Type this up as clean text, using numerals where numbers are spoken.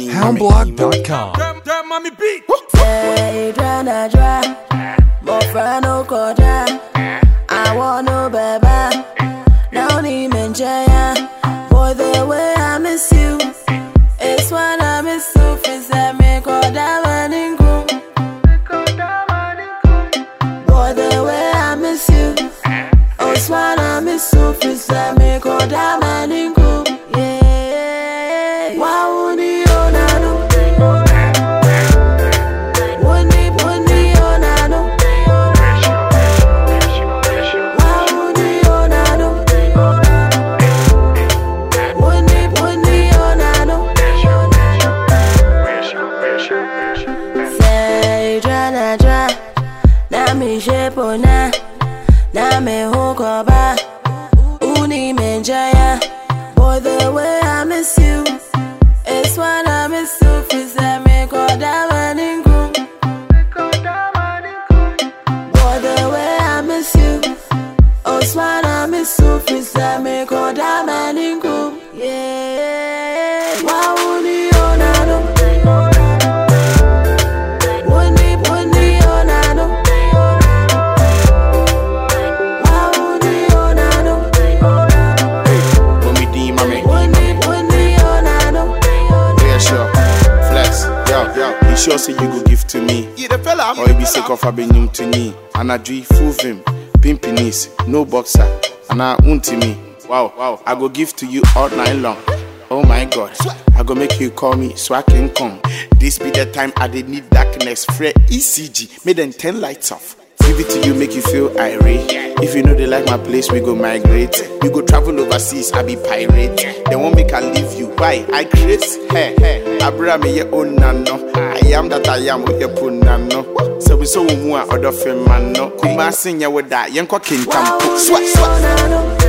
Houndblog.com. Damn, mommy beat. Say, dry, more friend no koda. I want no baby. Now need me jaya. Boy, the way I miss you, it's when I miss you. Feel that me koda running cool. Boy, the way I miss you, oh, it's when I miss you. Feel that me koda running cool. Yeah, wow, ni onano. Na me hokoba uni menjaya. Boy, the way I miss you, it's when I miss you. Fizz me koda maningu. Boy, the way I miss you, oh, it's when I miss you. Fizz me koda maningu. Yeah, wow, uni onano. You sure say you go give to me? Or you be sick of having him to me? And I do full him, pimpinis, no boxer, and I unti me. Wow, I go give to you all night long. Oh my God, I go make you call me so I can come. This be the time I did need darkness, free ECG, made them 10 lights off. Give it to you, make you feel irate. If you know they like my place, we go migrate. We go travel overseas, I be pirate. They won't make I leave you. Why? I create. Hey, Abra me ye own nano. I am that I am with your punano. So we saw more other film man no. Kuma sing ya with that, yanko king camp. Swat.